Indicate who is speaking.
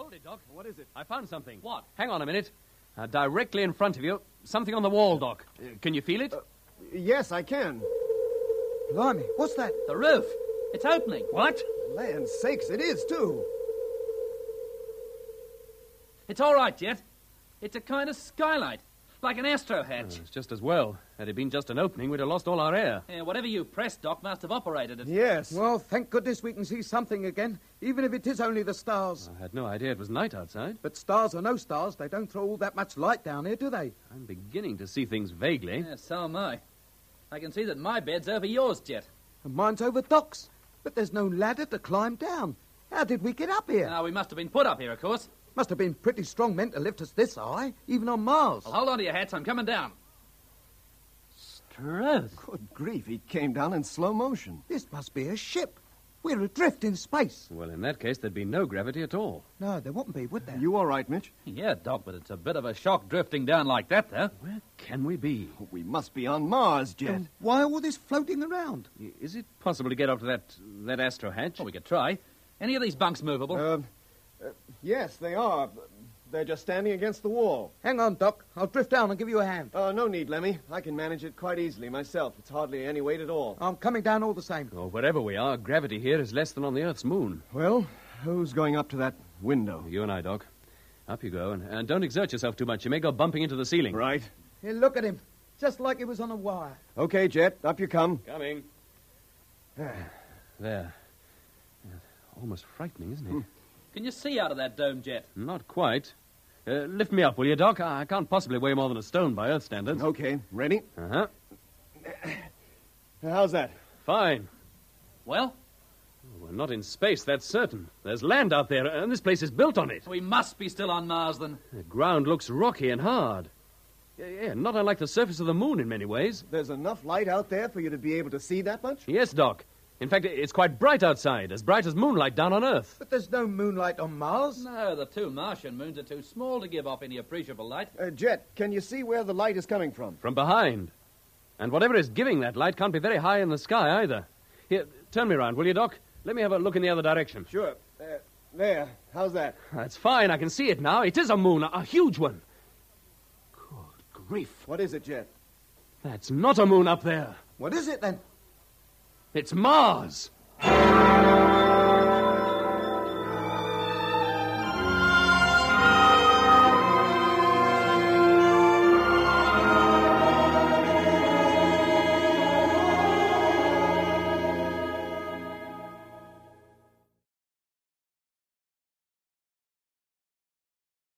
Speaker 1: Hold it, Doc.
Speaker 2: What is it?
Speaker 1: I found something.
Speaker 3: What?
Speaker 1: Hang on a minute. Directly in front of you, something on the wall, Doc. Can you feel it?
Speaker 2: Yes, I can.
Speaker 4: Blimey, what's that?
Speaker 3: The roof. It's opening.
Speaker 1: What?
Speaker 2: Land sakes, it is, too.
Speaker 3: It's all right, Jet. It's a kind of skylight, like an astro hatch.
Speaker 1: It's just as well. Had it been just an opening, we'd have lost all our air.
Speaker 3: Yeah, whatever you pressed, Doc, must have operated it.
Speaker 2: Yes.
Speaker 4: Well, thank goodness we can see something again, even if it is only the stars.
Speaker 1: I had no idea it was night outside.
Speaker 4: But stars or no stars, they don't throw all that much light down here, do they?
Speaker 1: I'm beginning to see things vaguely.
Speaker 3: Yeah, so am I. I can see that my bed's over yours, Jet.
Speaker 4: And mine's over Doc's. But there's no ladder to climb down. How did we get up here?
Speaker 3: Now, we must have been put up here, of course.
Speaker 4: Must have been pretty strong men to lift us this high, even on Mars.
Speaker 3: Well, hold on to your hats. I'm coming down. Struth.
Speaker 2: Good grief, he came down in slow motion.
Speaker 4: This must be a ship. We're adrift in space.
Speaker 1: Well, in that case, there'd be no gravity at all.
Speaker 4: No, there wouldn't be, would there?
Speaker 2: You all right, Mitch?
Speaker 3: Yeah, Doc, but it's a bit of a shock drifting down like that, though.
Speaker 1: Where can we be?
Speaker 2: We must be on Mars, Jet.
Speaker 4: Then why all this floating around?
Speaker 1: Is it possible to get up to that astro hatch?
Speaker 3: Well, we could try. Any of these bunks movable?
Speaker 2: Yes, they are. They're just standing against the wall.
Speaker 4: Hang on, Doc. I'll drift down and give you a hand.
Speaker 2: No need, Lemmy. I can manage it quite easily myself. It's hardly any weight at all.
Speaker 4: I'm coming down all the same.
Speaker 1: Or wherever we are, gravity here is less than on the Earth's moon.
Speaker 2: Well, who's going up to that window?
Speaker 1: You and I, Doc. Up you go, and don't exert yourself too much. You may go bumping into the ceiling.
Speaker 2: Right.
Speaker 4: Here, look at him. Just like he was on a wire.
Speaker 2: Okay, Jet, up you come.
Speaker 1: Coming. There. Almost frightening, isn't it?
Speaker 3: Can you see out of that dome, Jet?
Speaker 1: Not quite. Lift me up, will you, Doc? I can't possibly weigh more than a stone by Earth standards.
Speaker 2: Okay, ready?
Speaker 1: Uh-huh.
Speaker 2: How's that?
Speaker 1: Fine.
Speaker 3: Well,
Speaker 1: We're not in space, that's certain. There's land out there, and this place is built on it.
Speaker 3: we must be still on Mars, then.
Speaker 1: The ground looks rocky and hard. Yeah, not unlike the surface of the moon in many ways.
Speaker 2: There's enough light out there for you to be able to see that much?
Speaker 1: Yes, Doc. In fact, it's quite bright outside, as bright as moonlight down on Earth.
Speaker 4: But there's no moonlight on Mars.
Speaker 3: No, the two Martian moons are too small to give off any appreciable light.
Speaker 2: Jet, can you see where the light is coming from?
Speaker 1: From behind. And whatever is giving that light can't be very high in the sky either. Here, turn me around, will you, Doc? Let me have a look in the other direction.
Speaker 2: Sure. There. How's that?
Speaker 1: That's fine. I can see it now. It is a moon, a huge one. Good grief.
Speaker 2: What is it, Jet?
Speaker 1: That's not a moon up there.
Speaker 4: What is it, then?
Speaker 1: It's Mars.